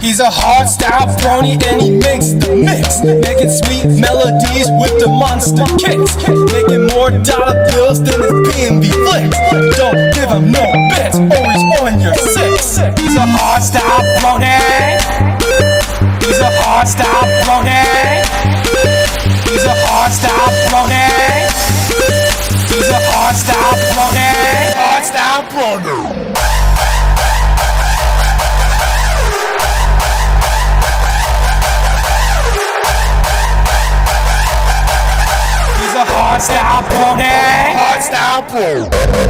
He's a hardstyle brony and he makes the mix, making sweet melodies with the monster kicks, making more dollar bills than his B&B flicks. Don't give him no bits or he's on your six. He's a hardstyle brony. He's a hardstyle brony. He's a hardstyle brony. He's a hardstyle brony. Hardstyle brony. Hardstyle brony. Hardstyle brony.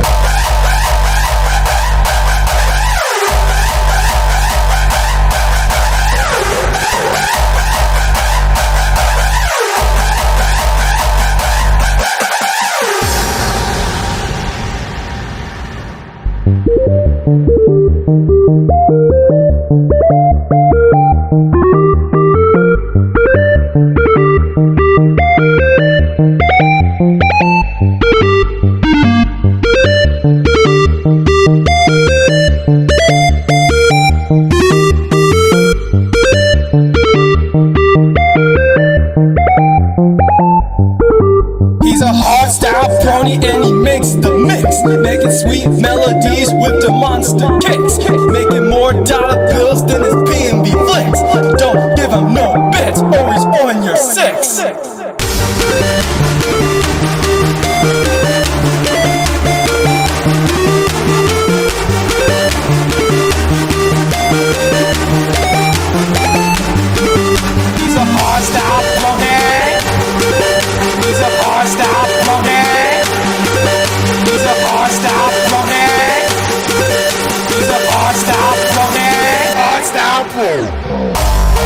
He's a hardstyle brony and he makes the mix, making sweet melodies with the monster kicks, making more dollar bills than his B&B flicks. Don't give him no bits or he's on your six. He's a hardstyle brony. He's a hardstyle brony. He's a hardstyle brony. He's a hardstyle brony. Hardstyle brony.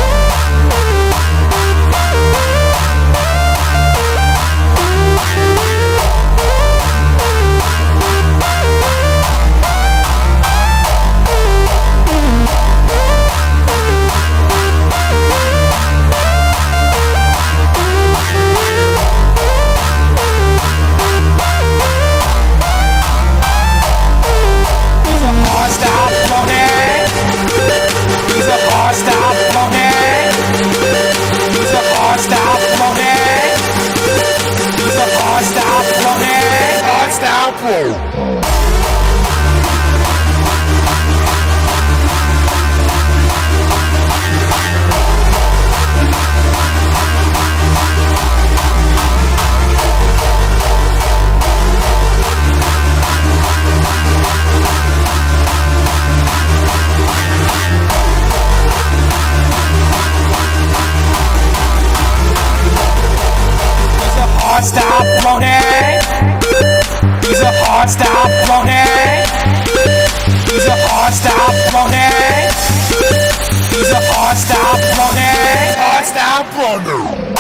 Hardstyle brony. He's a hardstyle brony. He's a hardstyle brony. He's a hardstyle brony. Hardstyle brony.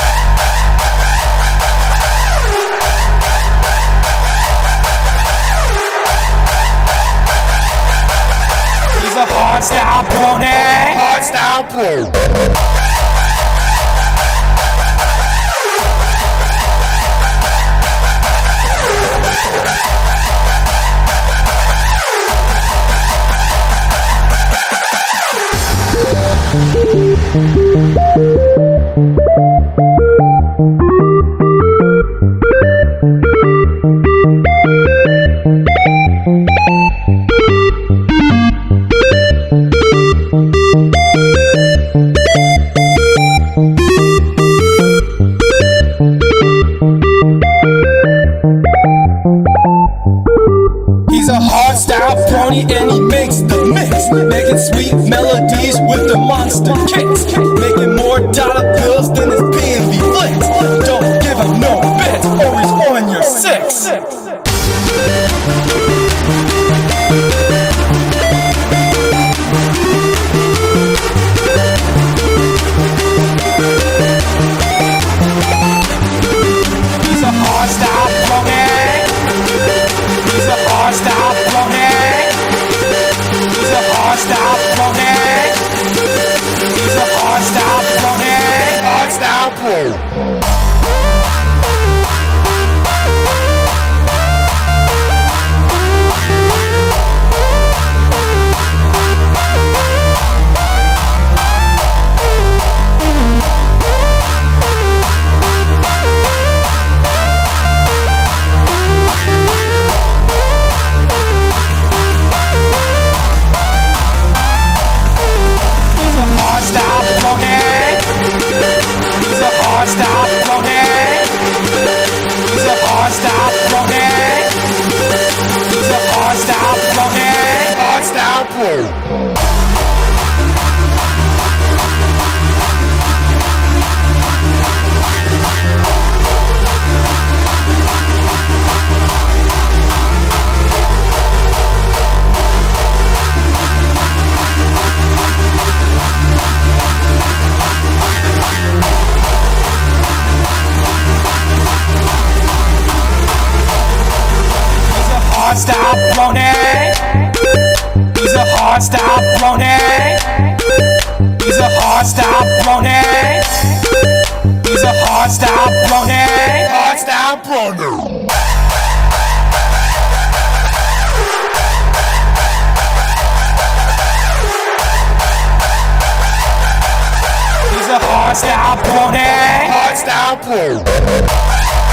He's a hardstyle brony. Hardstyle brony. He's a hardstyle brony and he makes the mix, making sweet melodies with the monster kicks, making more dollar bills than his B&B flicks. Don't give him no bits or he's on your six. He's a hardstyle brony. He's a hardstyle brony. He's a hardstyle brony. He's a hardstyle brony. Hardstyle brony. brony. He's a hardstyle brony. He's a hardstyle brony. He's a hardstyle brony. Hardstyle brony. He's a hardstyle brony. Hardstyle brony.